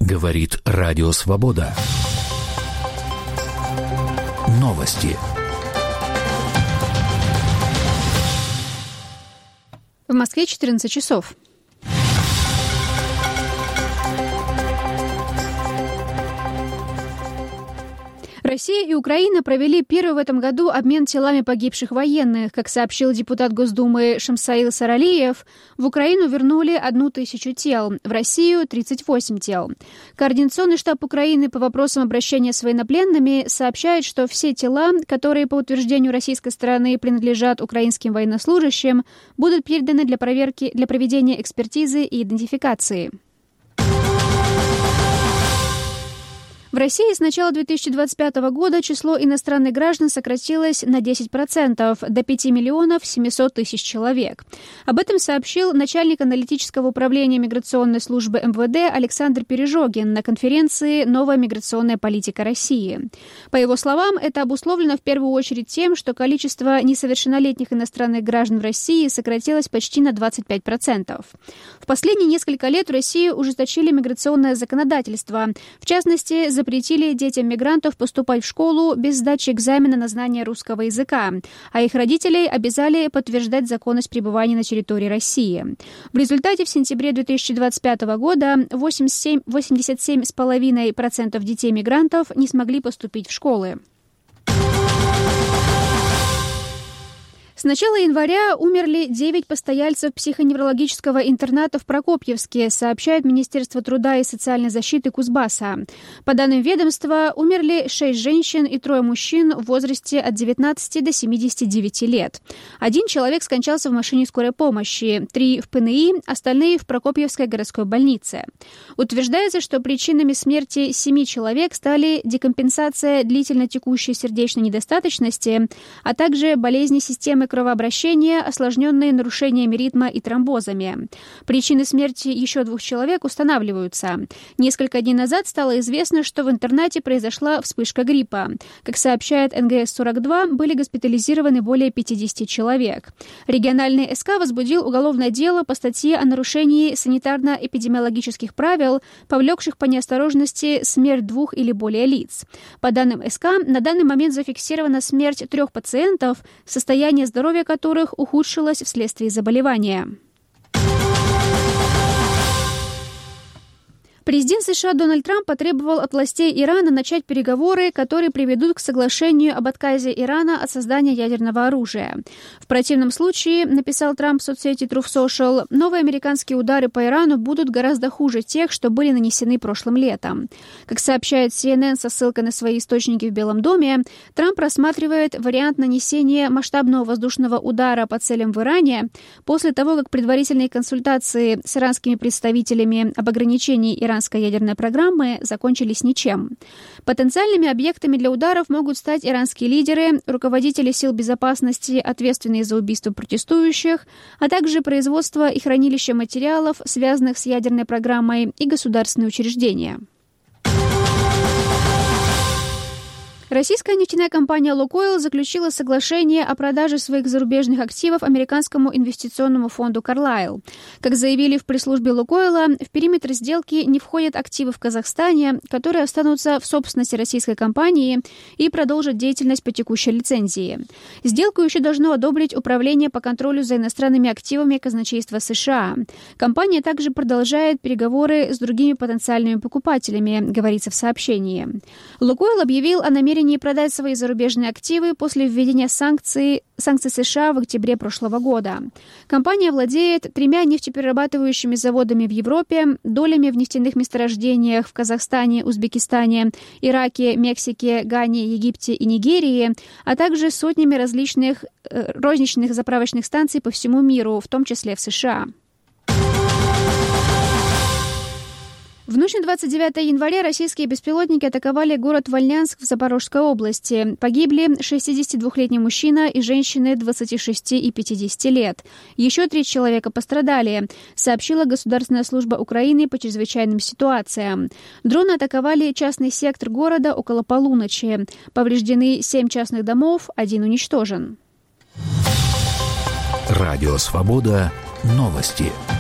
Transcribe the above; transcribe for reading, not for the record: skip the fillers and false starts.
Говорит Радио Свобода. Новости. В Москве 14 часов. Россия и Украина провели первый в этом году обмен телами погибших военных. Как сообщил депутат Госдумы Шамсаил Саралиев, в Украину вернули 1000 тел, в Россию – 38 тел. Координационный штаб Украины по вопросам обращения с военнопленными сообщает, что все тела, которые по утверждению российской стороны принадлежат украинским военнослужащим, будут переданы для проведения экспертизы и идентификации. В России с начала 2025 года число иностранных граждан сократилось на 10%, до 5 миллионов 700 тысяч человек. Об этом сообщил начальник аналитического управления миграционной службы МВД Александр Пережогин на конференции «Новая миграционная политика России». По его словам, это обусловлено в первую очередь тем, что количество несовершеннолетних иностранных граждан в России сократилось почти на 25%. В последние несколько лет в России ужесточили миграционное законодательство, в частности, запретили детям мигрантов поступать в школу без сдачи экзамена на знание русского языка, а их родителей обязали подтверждать законность пребывания на территории России. В результате в сентябре 2025 года 87,5% детей мигрантов не смогли поступить в школы. С начала января умерли 9 постояльцев психоневрологического интерната в Прокопьевске, сообщает Министерство труда и социальной защиты Кузбасса. По данным ведомства, умерли 6 женщин и 3 мужчин в возрасте от 19 до 79 лет. 1 человек скончался в машине скорой помощи, 3 в ПНИ, остальные в Прокопьевской городской больнице. Утверждается, что причинами смерти 7 человек стали декомпенсация длительно текущей сердечной недостаточности, а также болезни системы кровообращения, осложненные нарушениями ритма и тромбозами. Причины смерти еще 2 человек устанавливаются. Несколько дней назад стало известно, что в интернате произошла вспышка гриппа. Как сообщает НГС-42, были госпитализированы более 50 человек. Региональный СК возбудил уголовное дело по статье о нарушении санитарно-эпидемиологических правил, повлекших по неосторожности смерть 2 или более лиц. По данным СК, на данный момент зафиксирована смерть 3 пациентов, состояние здоровья которых ухудшилось вследствие заболевания. Президент США Дональд Трамп потребовал от властей Ирана начать переговоры, которые приведут к соглашению об отказе Ирана от создания ядерного оружия. В противном случае, написал Трамп в соцсети Truth Social, новые американские удары по Ирану будут гораздо хуже тех, что были нанесены прошлым летом. Как сообщает CNN со ссылкой на свои источники в Белом доме, Трамп рассматривает вариант нанесения масштабного воздушного удара по целям в Иране после того, как предварительные консультации с иранскими представителями об ограничении иранской ядерной программы закончились ничем. Потенциальными объектами для ударов могут стать иранские лидеры, руководители сил безопасности, ответственные за убийство протестующих, а также производство и хранилище материалов, связанных с ядерной программой, и государственные учреждения. Российская нефтяная компания «Лукойл» заключила соглашение о продаже своих зарубежных активов американскому инвестиционному фонду «Карлайл». Как заявили в пресс-службе «Лукойла», в периметр сделки не входят активы в Казахстане, которые останутся в собственности российской компании и продолжат деятельность по текущей лицензии. Сделку еще должно одобрить Управление по контролю за иностранными активами казначейства США. Компания также продолжает переговоры с другими потенциальными покупателями, говорится в сообщении. «Лукойл» объявил о намерении продать свои зарубежные активы после введения санкций США в октябре прошлого года. Компания владеет 3 нефтеперерабатывающими заводами в Европе, долями в нефтяных месторождениях в Казахстане, Узбекистане, Ираке, Мексике, Гане, Египте и Нигерии, а также сотнями различных розничных заправочных станций по всему миру, в том числе в США. В ночь на 29 января российские беспилотники атаковали город Вольнянск в Запорожской области. Погибли 62-летний мужчина и женщины 26 и 50 лет. Еще 3 человека пострадали, сообщила Государственная служба Украины по чрезвычайным ситуациям. Дроны атаковали частный сектор города около полуночи. Повреждены 7 частных домов, 1 уничтожен. Радио «Свобода». Новости.